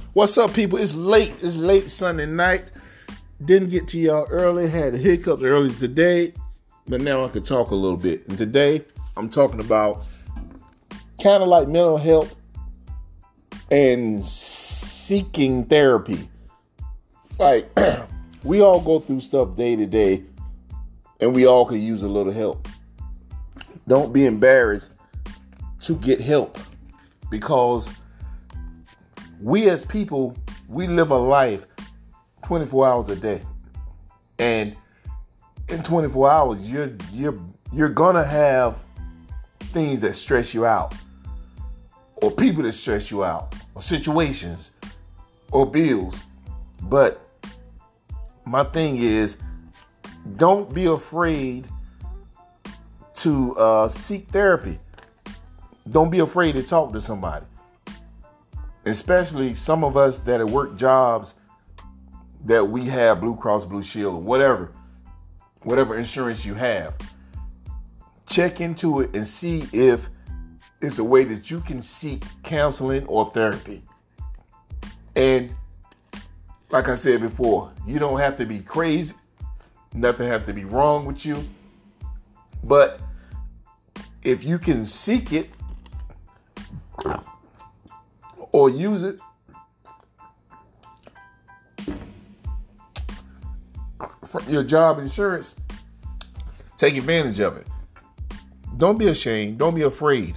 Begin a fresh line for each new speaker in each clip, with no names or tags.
What's up, people? It's late. It's late Sunday night. Didn't get to y'all early. Had a hiccup early today, but now I can talk a little bit. And today, I'm talking about kind of like mental health and seeking therapy. Like, we all go through stuff day to day, and we all could use a little help. Don't be embarrassed to get help, because we as people, we live a life 24 hours a day. And in 24 hours, you're gonna have things that stress you out, or people that stress you out, or situations, or bills. But my thing is, don't be afraid to seek therapy. Don't be afraid to talk to somebody. Especially some of us that have worked jobs that we have Blue Cross Blue Shield or whatever insurance you have. Check into it and see if it's a way that you can seek counseling or therapy. And like I said before, you don't have to be crazy. Nothing has to be wrong with you. But if you can seek it or use it from your job insurance, take advantage of it. Don't be ashamed. Don't be afraid.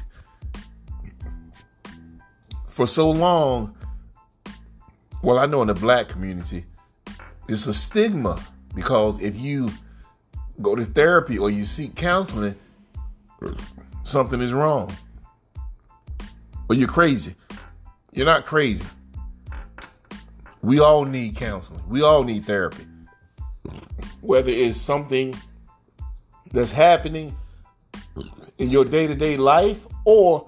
For so long, well, I know in the black community, it's a stigma, because if you go to therapy or you seek counseling, something is wrong. Or you're crazy. You're not crazy. We all need counseling. We all need therapy. Whether it's something that's happening in your day-to-day life, or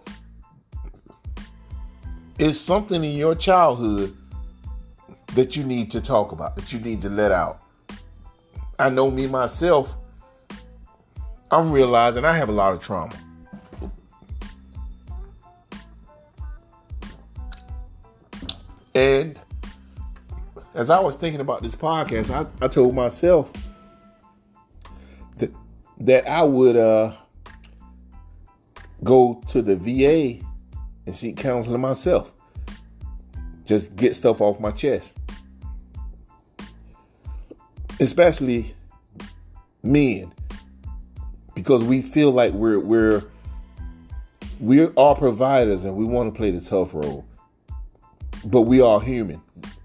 it's something in your childhood that you need to talk about, that you need to let out. I know me myself, I'm realizing I have a lot of trauma. And as I was thinking about this podcast, I told myself that I would go to the VA and seek counseling myself. Just get stuff off my chest. Especially men, because we feel like we're all providers and we want to play the tough role. But we are human.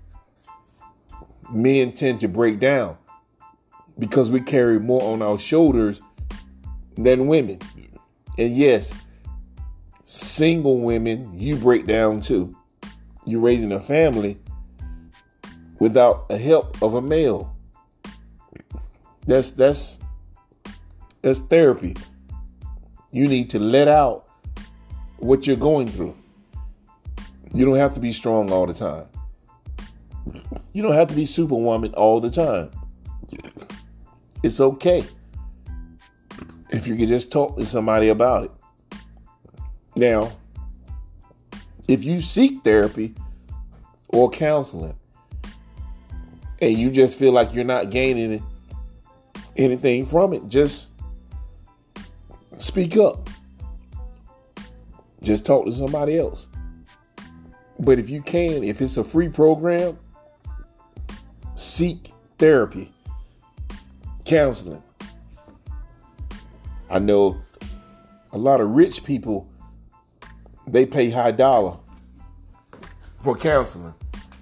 Men tend to break down because we carry more on our shoulders than women. And yes, single women, you break down too. You're raising a family without the help of a male. That's therapy. You need to let out what you're going through. You don't have to be strong all the time. You don't have to be superwoman all the time. It's okay if you can just talk to somebody about it. Now, if you seek therapy or counseling and you just feel like you're not gaining anything from it, just speak up. Just talk to somebody else. But if you can, if it's a free program, seek therapy, counseling. I know a lot of rich people, they pay high dollar for counseling.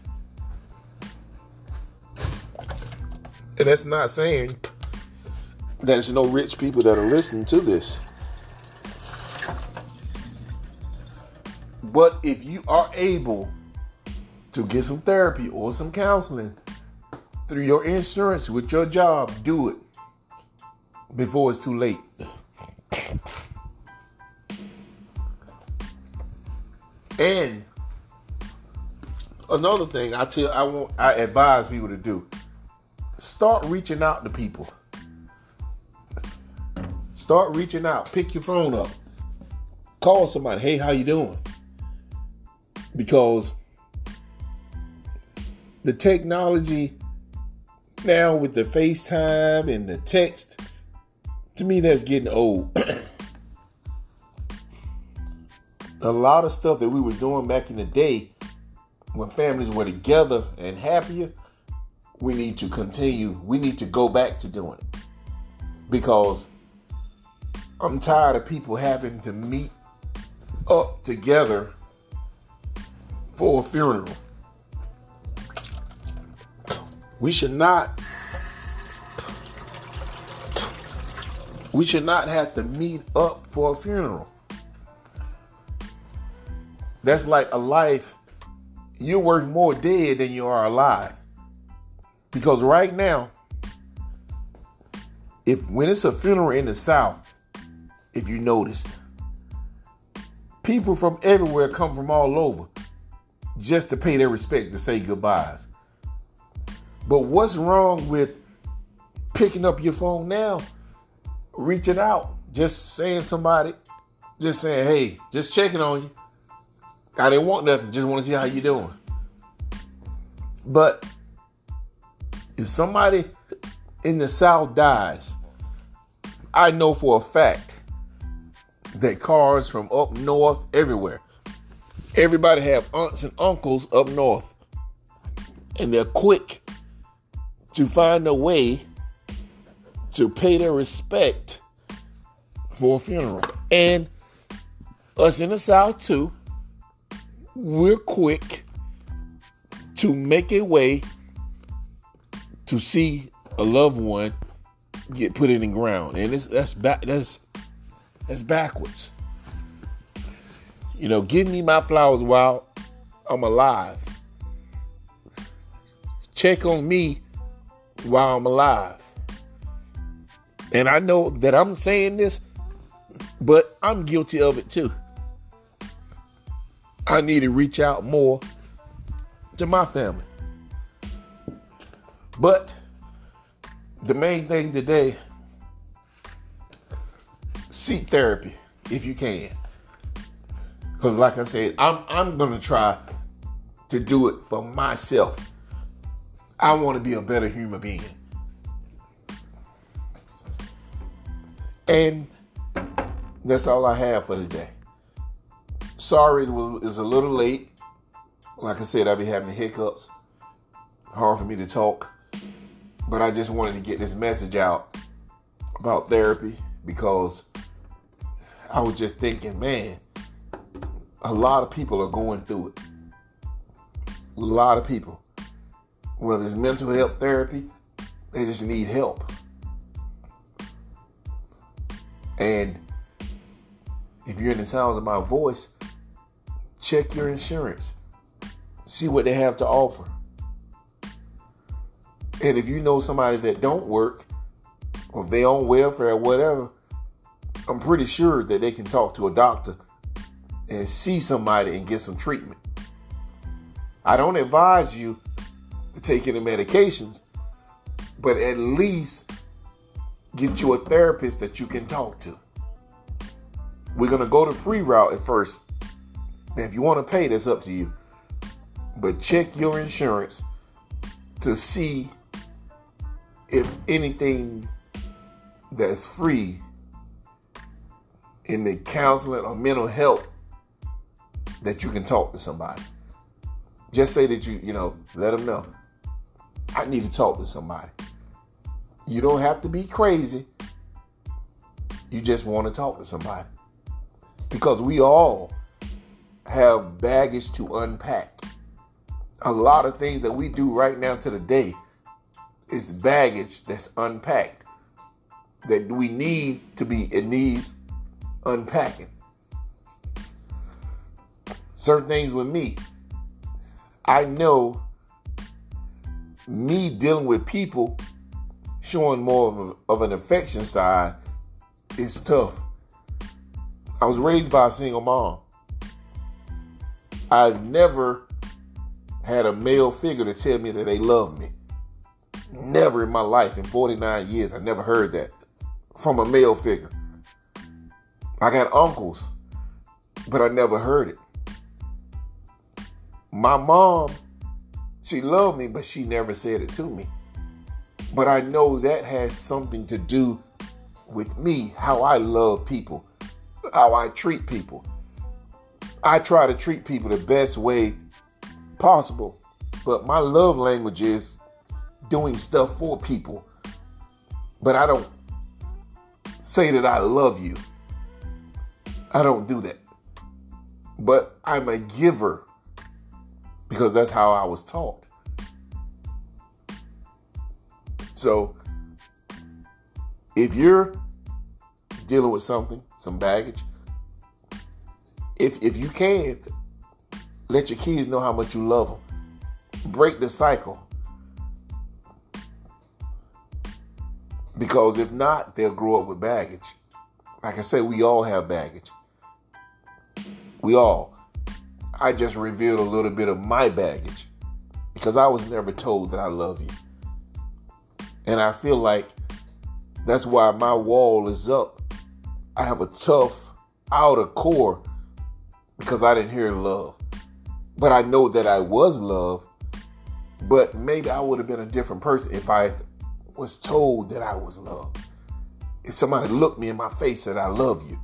And that's not saying that there's no rich people that are listening to this. But if you are able to get some therapy or some counseling through your insurance with your job, do it before it's too late. And another thing I advise people to do, start reaching out to people. Start reaching out. Pick your phone up. Call somebody. Hey, how you doing? Because The technology now with the FaceTime and the text, to me, that's getting old. A lot of stuff that we were doing back in the day when families were together and happier, we need to continue. We need to go back to doing it. Because I'm tired of people having to meet up together for a funeral. We should not have to meet up for a funeral. That's like a life. You're worth more dead than you are alive. Because right now, when it's a funeral in the South, if you noticed, people from everywhere come from all over just to pay their respect, to say goodbyes. But what's wrong with picking up your phone now, reaching out, just saying, hey, just checking on you. I didn't want nothing, just want to see how you doing. But if somebody in the South dies, I know for a fact that cars from up north, everywhere, everybody have aunts and uncles up north, and they're quick to find a way to pay their respect for a funeral. And us in the South too, we're quick to make a way to see a loved one get put in the ground. And that's backwards. You know, give me my flowers while I'm alive. Check on me while I'm alive. And I know that I'm saying this, but I'm guilty of it too. I need to reach out more to my family. But the main thing today, seek therapy if you can. Because like I said, I'm going to try to do it for myself. I want to be a better human being. And that's all I have for today. Sorry it's a little late. Like I said, I've been having hiccups. Hard for me to talk. But I just wanted to get this message out about therapy, because I was just thinking, man, a lot of people are going through it. A lot of people. Whether it's mental health therapy, they just need help. And if you're in the sounds of my voice, check your insurance. See what they have to offer. And if you know somebody that don't work, or if they on welfare or whatever, I'm pretty sure that they can talk to a doctor and see somebody and get some treatment. I don't advise you to take any medications, but at least get you a therapist that you can talk to. We're going to go the free route at first. And if you want to pay, that's up to you. But check your insurance to see if anything that's free in the counseling or mental health that you can talk to somebody. Just say that you let them know. I need to talk to somebody. You don't have to be crazy. You just want to talk to somebody. Because we all have baggage to unpack. A lot of things that we do right now to the day is baggage that's unpacked. That we need to be, it needs unpacking. Certain things with me, I know me dealing with people showing more of an affection side is tough. I was raised by a single mom. I've never had a male figure to tell me that they love me. Never in my life, in 49 years, I never heard that from a male figure. I got uncles, but I never heard it. My mom, She loved me, but she never said it to me. But I know that has something to do with me, how I love people, how I treat people. I try to treat people the best way possible, but my love language is doing stuff for people. But I don't say that I love you. I don't do that. But I'm a giver because that's how I was taught. So if you're dealing with something, some baggage, if you can, let your kids know how much you love them. Break the cycle. Because if not, they'll grow up with baggage. Like I said, we all have baggage. We all. I just revealed a little bit of my baggage because I was never told that I love you. And I feel like that's why my wall is up. I have a tough outer core because I didn't hear love. But I know that I was loved. But maybe I would have been a different person if I was told that I was loved. If somebody looked me in my face and said, I love you.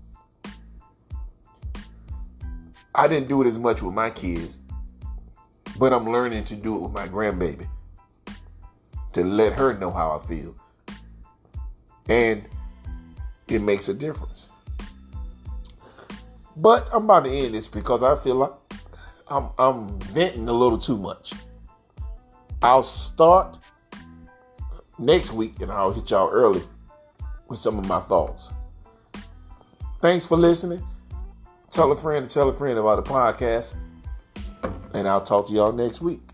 I didn't do it as much with my kids, but I'm learning to do it with my grandbaby. To let her know how I feel. And it makes a difference. But I'm about to end this because I feel like I'm venting a little too much. I'll start next week and I'll hit y'all early with some of my thoughts. Thanks for listening. Tell a friend about the podcast. And I'll talk to y'all next week.